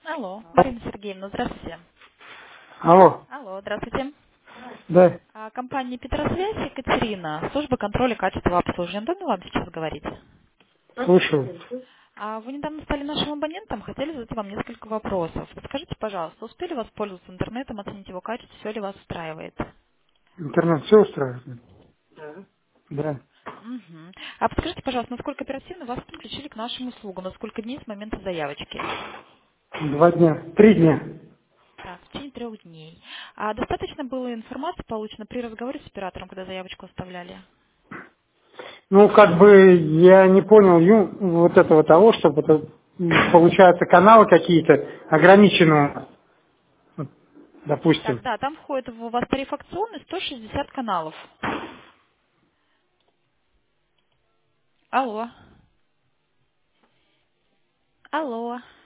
Алло, Марина Сергеевна, здравствуйте. Алло, Алло, здравствуйте. да, Компания Петросвязь, Екатерина, служба контроля качества обслуживания. Удобно вам сейчас говорить? слушаю. Вы недавно стали нашим абонентом, хотели задать вам несколько вопросов. Скажите, пожалуйста, успели воспользоваться интернетом, оценить его качество, все ли вас устраивает? Интернет все устраивает? Да. Угу. Подскажите, пожалуйста, насколько оперативно вас подключили к нашим услугам, на сколько дней с момента заявочки? 2 дня, 3 дня. Так, в течение 3 дней. Достаточно было информации получено при разговоре с оператором, когда заявочку оставляли? Ну, как бы я не понял вот этого того, что это, получается каналы какие-то ограниченные, вот, Так, допустим. да, там входит у вас тариф акционный 160 каналов. Алло. Алло.